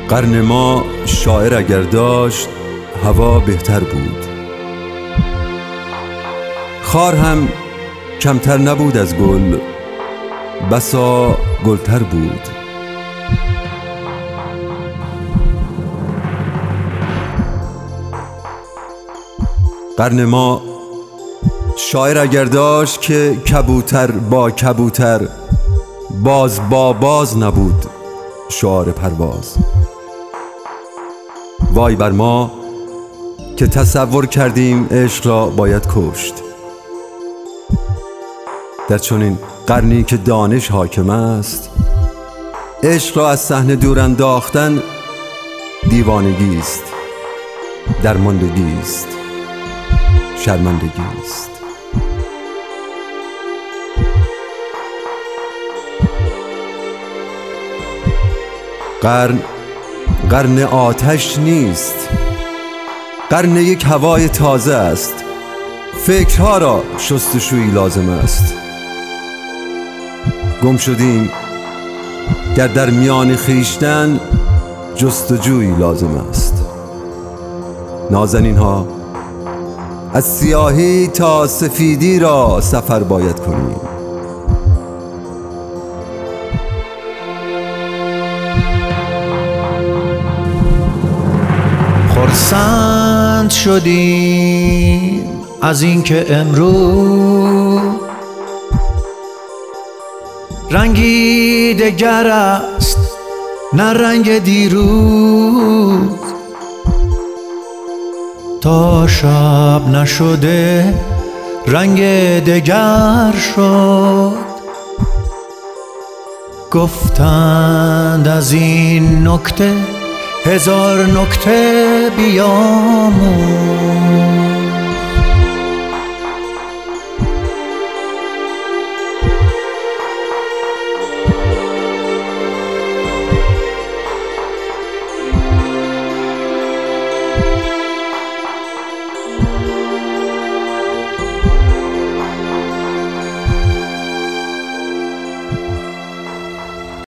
قرن ما شاعر اگر داشت هوا بهتر بود، خار هم کمتر نبود از گل، بسا گلتر بود. قرن ما شاعر اگر داشت که کبوتر با کبوتر، باز با باز نبود شعار پرواز. وای بر ما که تصور کردیم عشق را باید کشت، در چنین قرنی که دانش حاکم است. عشق را از صحنه دور انداختن دیوانگی است، درماندگی است، شرمندگی است. قرن آتش نیست، قرن یک هوای تازه است. فکرها را شستشویی لازم است. گم شدیم گر در میان خویشتن، جستجویی لازم است. نازنین ها از سیاهی تا سفیدی را سفر باید کنیم. خرسند شدیم از اینکه امروز رنگی دگر است نه رنگ دیروز. تا شب نشده رنگ دگر شد، گفتند از این نکته هزار نکته بیاموز.